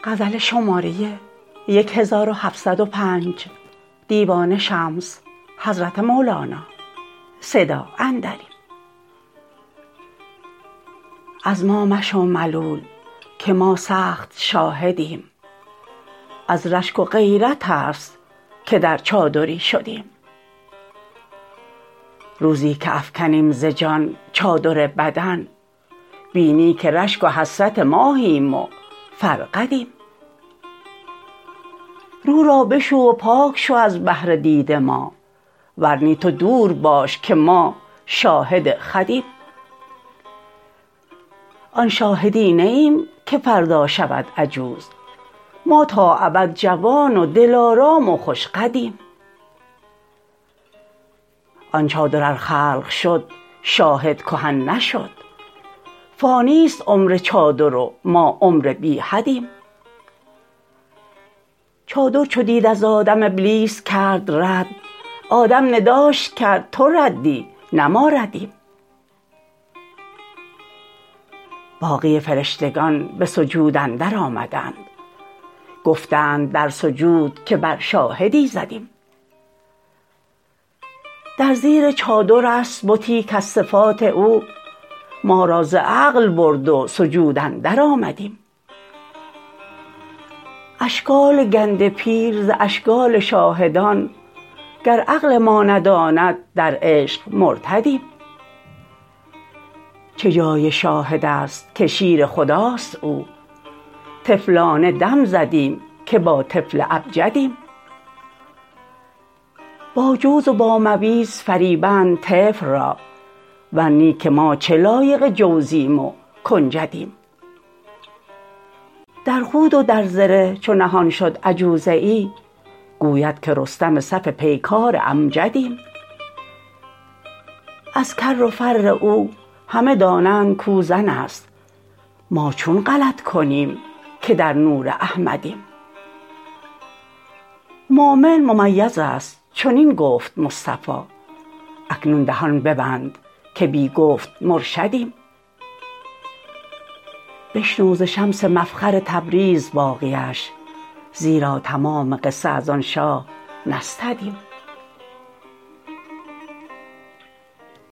غزل شماره 1705 دیوان شمس حضرت مولانا صدا اندریم. از ما مشو ملول که ما سخت شاهدیم، از رشک و غیرت است که در چادری شدیم. روزی که افکنیم ز جان چادر بدن، بینی که رشک و حسرت ماهیم و فرقدیم. رو را بشو و پاک شو از بهر دید ما، ور نی تو دور باش که ما شاهد خودیم. آن شاهدی نه ایم که فردا شود عجوز، ما تا ابد جوان و دلارام و خوش قدیم. آن چادر ار خلق شد شاهد کهن نشد، فانی است عمر چادر و ما عمر بی حدیم. چادر چو دید از آدم ابلیس کرد رد، آدم نداش کرد تو ردی نه ما ردیم. باقی فرشتگان به سجود اندر آمدند، گفتند در سجود که بر شاهدی زدیم. در زیر چادر است بتی کز صفات او، ما را ز عقل برد و سجود اندر آمدیم. اشکال گنده پیر ز اشکال شاهدان، گر عقل ما نداند در عشق مرتدیم. چه جای شاهد است که شیر خداست او، طفلانه دم زدیم که با طفل ابجدیم. با جوز و با مویز فریبند طفل را، ور نی که ما چه لایق جوزیم و کنجدیم. در خود و در زره چو نهان شد عجوزه ای، گوید که رستم صف پیکار امجدیم. از کر و فر او همه دانند کاو زن است، ما چون غلط کنیم که در نور احمدیم. مؤمن ممیز است چنین گفت مصطفی، اکنون دهان ببند که بی گفت مرشدیم. بشنو ز شمس مفخر تبریز باقیش، زیرا تمام قصه از آن شاه نستدیم.